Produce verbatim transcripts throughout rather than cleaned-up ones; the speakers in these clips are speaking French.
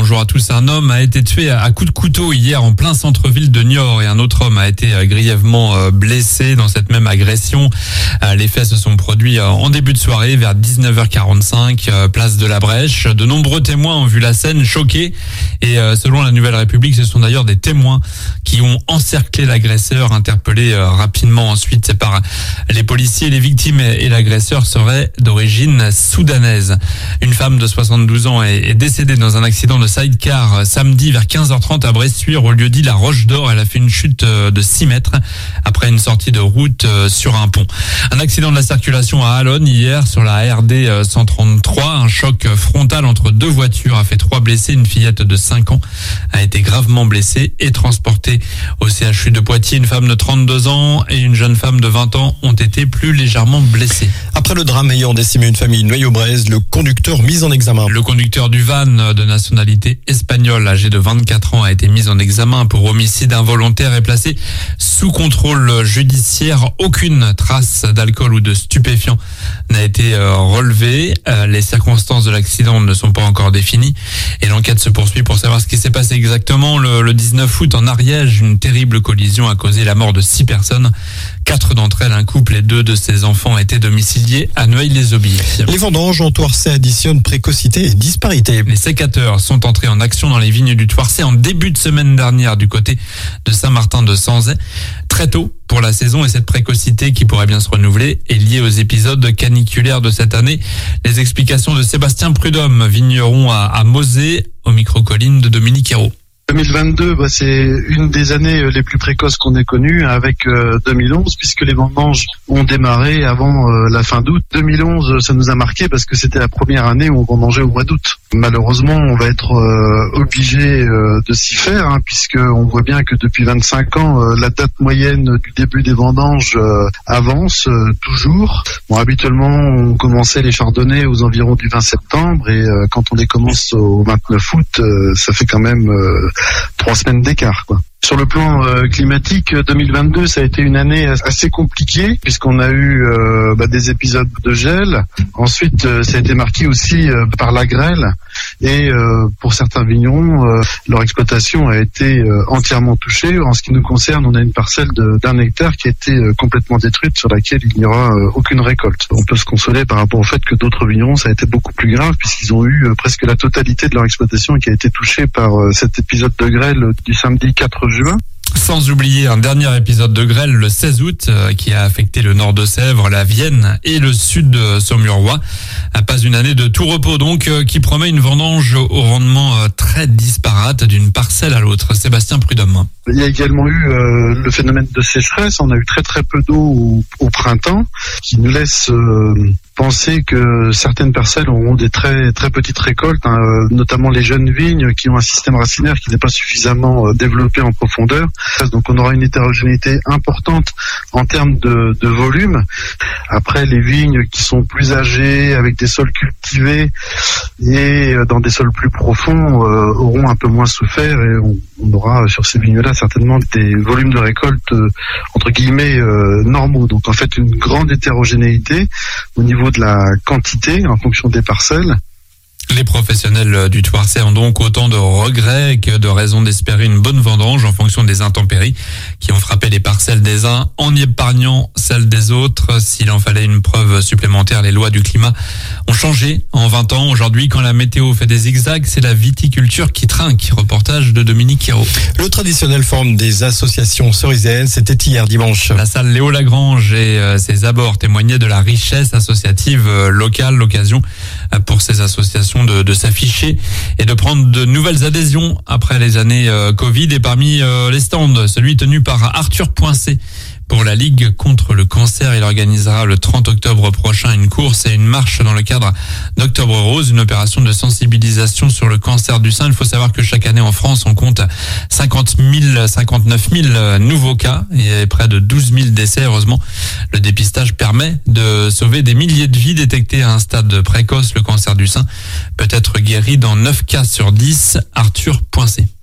bonjour à tous. Un homme a été tué à coups de couteau hier en plein centre-ville de Niort et un autre homme a été grièvement blessé dans cette même agression. Les faits se sont produits en début de soirée vers dix-neuf heures quarante-cinq, place de la Brèche. De nombreux témoins ont vu la scène choqués et selon la Nouvelle République, ce sont d'ailleurs des témoins qui ont encerclé l'agresseur, interpellé rapidement ensuite par les policiers. Les victimes et l'agresseur seraient d'origine soudanaise. Une femme de soixante-douze ans est décédée dans un accident de sidecar samedi vers quinze heures trente à Bressuire au lieu dit la Roche d'Or. Elle a fait une chute de six mètres après une sortie de route sur un pont. Un accident de la circulation à Allonne hier sur la R D cent trente-trois. Un choc frontal entre deux voitures a fait trois blessés. Une fillette de cinq ans a été gravement blessée et transportée au C H U de Poitiers. Une femme de trente-deux ans et une jeune femme de vingt ans ont été plus légèrement blessées. Après le drame ayant décimé une famille Noyau-Braise, le conducteur mis en examen. Le conducteur du van de nationalité espagnole, âgé de vingt-quatre ans, a été mis en examen pour homicide involontaire et placé sous contrôle judiciaire. Aucune trace d'alcool ou de stupéfiants n'a été relevée. Les circonstances de l'accident ne sont pas encore définies et l'enquête se poursuit pour savoir ce qui s'est passé exactement. Le, le dix-neuf août, en Ariège, une terrible collision a causé la mort de six personnes. Quatre d'entre elles, un couple et deux de ses enfants, étaient domiciliés à Noailles-les-Aubiers. Les vendanges en Thouarçais additionnent précocité et disparité. Les sécateurs sont entrés en action dans les vignes du Thouarçais en début de semaine dernière du côté de Saint-Martin-de-Sanzay. Très tôt pour la saison, et cette précocité qui pourrait bien se renouveler est liée aux épisodes caniculaires de cette année. Les explications de Sébastien Prudhomme, vigneron à, à Mosée, au micro-colline de Dominique Hérault. deux mille vingt-deux, bah, c'est une des années les plus précoces qu'on ait connues avec euh, deux mille onze, puisque les vendanges ont démarré avant euh, la fin d'août. deux mille onze, ça nous a marqué parce que c'était la première année où on vendangeait au mois d'août. Malheureusement, on va être euh, obligé euh, de s'y faire, hein, puisque on voit bien que depuis vingt-cinq ans, euh, la date moyenne du début des vendanges euh, avance euh, toujours. Bon, habituellement, on commençait les chardonnays aux environs du vingt septembre, et euh, quand on les commence au vingt-neuf août, euh, ça fait quand même euh, trois semaines d'écart, quoi. Sur le plan euh, climatique, deux mille vingt-deux, ça a été une année assez compliquée puisqu'on a eu euh, bah, des épisodes de gel. Ensuite, euh, ça a été marqué aussi euh, par la grêle. Et euh, pour certains vignerons, euh, leur exploitation a été euh, entièrement touchée. En ce qui nous concerne, on a une parcelle de, d'un hectare qui a été euh, complètement détruite, sur laquelle il n'y aura euh, aucune récolte. On peut se consoler par rapport au fait que d'autres vignerons, ça a été beaucoup plus grave puisqu'ils ont eu euh, presque la totalité de leur exploitation qui a été touchée par euh, cet épisode de grêle du samedi quatre juin. Sans oublier un dernier épisode de grêle le seize août euh, qui a affecté le nord de Sèvres, la Vienne et le sud de Saumurois. Pas une année de tout repos donc euh, qui promet une vendange au rendement euh, très disparate d'une parcelle à l'autre. Sébastien Prudhomme. Il y a également eu euh, le phénomène de sécheresse. On a eu très très peu d'eau au, au printemps, qui nous laisse euh, penser que certaines parcelles auront des très très petites récoltes, hein, notamment les jeunes vignes qui ont un système racinaire qui n'est pas suffisamment euh, développé en profondeur. Donc on aura une hétérogénéité importante en termes de, de volume. Après, les vignes qui sont plus âgées, avec des sols cultivés et dans des sols plus profonds, euh, auront un peu moins souffert, et on, on aura sur ces vignes-là certainement des volumes de récolte euh, entre guillemets euh, normaux. Donc en fait, une grande hétérogénéité au niveau de la quantité en fonction des parcelles. Les professionnels du Thouarçais ont donc autant de regrets que de raisons d'espérer une bonne vendange en fonction des intempéries qui ont frappé les parcelles des uns en y épargnant celles des autres. S'il en fallait une preuve supplémentaire, les lois du climat ont changé en vingt ans. Aujourd'hui, quand la météo fait des zigzags, c'est la viticulture qui trinque. Reportage de Dominique Hérault. Le traditionnel forum des associations ceriséennes, c'était hier dimanche. La salle Léo Lagrange et ses abords témoignaient de la richesse associative locale, l'occasion pour ces associations De, de s'afficher et de prendre de nouvelles adhésions après les années euh, Covid. Et parmi euh, les stands, celui tenu par Arthur Poincé pour la Ligue contre le cancer. Il organisera le trente octobre prochain une course et une marche dans le cadre d'Octobre Rose, une opération de sensibilisation sur le cancer du sein. Il faut savoir que chaque année en France, on compte cinquante mille, cinquante-neuf mille nouveaux cas et près de douze mille décès. Heureusement, le dépistage permet de sauver des milliers de vies détectées à un stade précoce. Le cancer du sein peut être guéri dans neuf cas sur dix. Arthur Poincé.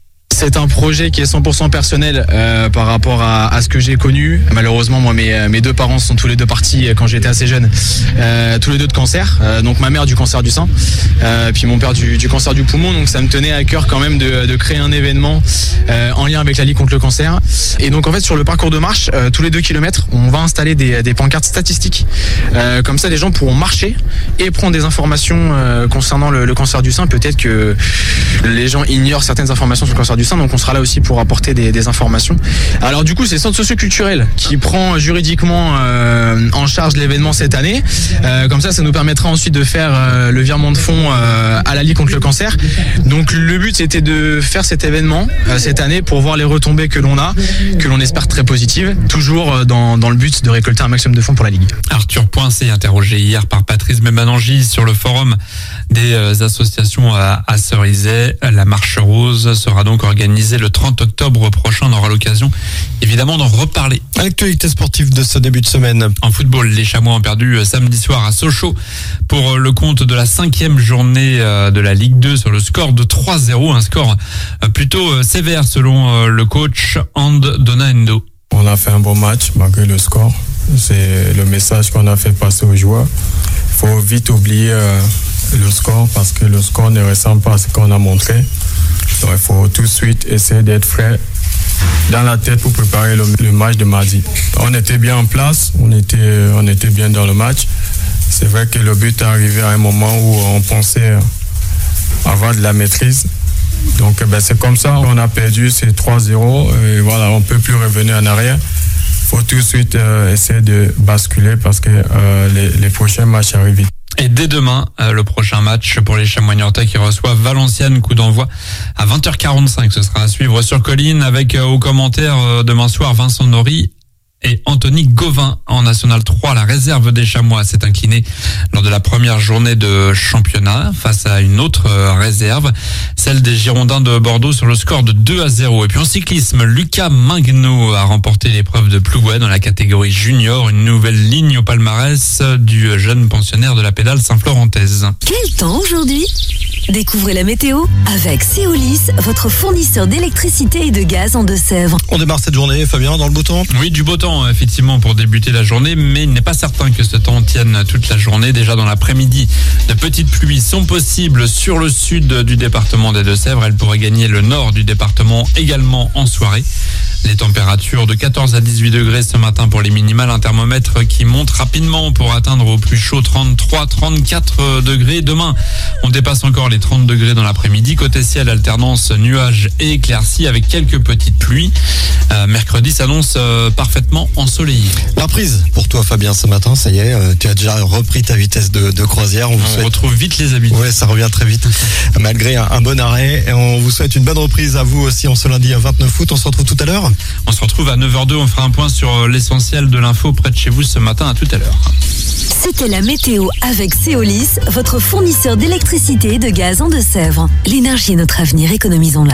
c'est un projet qui est cent pour cent personnel euh, par rapport à, à ce que j'ai connu. Malheureusement, moi, mes, mes deux parents sont tous les deux partis quand j'étais assez jeune, euh, tous les deux de cancer. Euh, donc ma mère du cancer du sein, euh, puis mon père du, du cancer du poumon. Donc ça me tenait à cœur quand même de, de créer un événement euh, en lien avec la Ligue contre le cancer. Et donc en fait sur le parcours de marche, euh, tous les deux kilomètres, on va installer des, des pancartes statistiques. Euh, comme ça, les gens pourront marcher et prendre des informations euh, concernant le, le cancer du sein. Peut-être que les gens ignorent certaines informations sur le cancer du sein, donc on sera là aussi pour apporter des, des informations. Alors du coup, c'est le Centre socioculturel qui prend juridiquement euh, en charge l'événement cette année. Euh, comme ça, ça nous permettra ensuite de faire euh, le virement de fonds euh, à la Ligue contre le cancer. Donc le but, c'était de faire cet événement euh, cette année pour voir les retombées que l'on a, que l'on espère très positives, toujours euh, dans, dans le but de récolter un maximum de fonds pour la Ligue. Arthur Poincé, interrogé hier par Patrice Mébanangi sur le forum des associations à, à Cerizay. La marche rose sera donc organisée le trente octobre prochain. On aura l'occasion évidemment d'en reparler. L'actualité sportive de ce début de semaine. En football, les Chamois ont perdu samedi soir à Sochaux pour le compte de la cinquième journée de la Ligue deux sur le score de trois zéro. Un score plutôt sévère selon le coach And Donaendo. On a fait un bon match malgré le score. C'est le message qu'on a fait passer aux joueurs. Il faut vite oublier euh, le score parce que le score ne ressemble pas à ce qu'on a montré. Donc il faut tout de suite essayer d'être frais dans la tête pour préparer le, le match de mardi. On était bien en place, on était, on était bien dans le match. C'est vrai que le but est arrivé à un moment où on pensait avoir de la maîtrise. Donc ben, c'est comme ça, on a perdu, c'est trois zéro. Et voilà, on ne peut plus revenir en arrière. Il faut tout de suite euh, essayer de basculer parce que euh, les, les prochains matchs arrivent vite. Et dès demain, euh, le prochain match pour les Chamois niortais qui reçoivent Valenciennes, coup d'envoi à vingt heures quarante-cinq. Ce sera à suivre sur Colline avec euh, au commentaire euh, demain soir Vincent Nori et Anthony Gauvin. En National trois. La réserve des Chamois s'est inclinée lors de la première journée de championnat face à une autre réserve, celle des Girondins de Bordeaux sur le score de deux à zéro. Et puis en cyclisme, Lucas Mingno a remporté l'épreuve de Plouay dans la catégorie junior, une nouvelle ligne au palmarès du jeune pensionnaire de la pédale Saint-Florentaise. Quel temps aujourd'hui ? Découvrez la météo avec Céolis, votre fournisseur d'électricité et de gaz en Deux-Sèvres. On démarre cette journée, Fabien, dans le beau temps ? Oui, du beau temps, effectivement, pour débuter la journée, mais il n'est pas certain que ce temps tienne toute la journée. Déjà dans l'après-midi, de petites pluies sont possibles sur le sud du département des Deux-Sèvres. Elles pourraient gagner le nord du département également en soirée. Les températures de quatorze à dix-huit degrés ce matin pour les minimales, un thermomètre qui monte rapidement pour atteindre au plus chaud trente-trois à trente-quatre degrés. Demain, on dépasse encore les trente degrés dans l'après-midi. Côté ciel, alternance nuages et éclaircies avec quelques petites pluies. Euh, mercredi s'annonce euh, parfaitement ensoleillé. La reprise pour toi, Fabien, ce matin, ça y est, euh, tu as déjà repris ta vitesse de, de croisière. On, vous on souhaite... retrouve vite les habitudes. Ouais, ça revient très vite, malgré un, un bon arrêt. Et on vous souhaite une bonne reprise à vous aussi en ce lundi à vingt-neuf août. On se retrouve tout à l'heure. On se retrouve à neuf heures deux, on fera un point sur l'essentiel de l'info près de chez vous ce matin. À tout à l'heure. C'était la météo avec Céolis, votre fournisseur d'électricité et de gaz en Deux-Sèvres. L'énergie est notre avenir, économisons-la.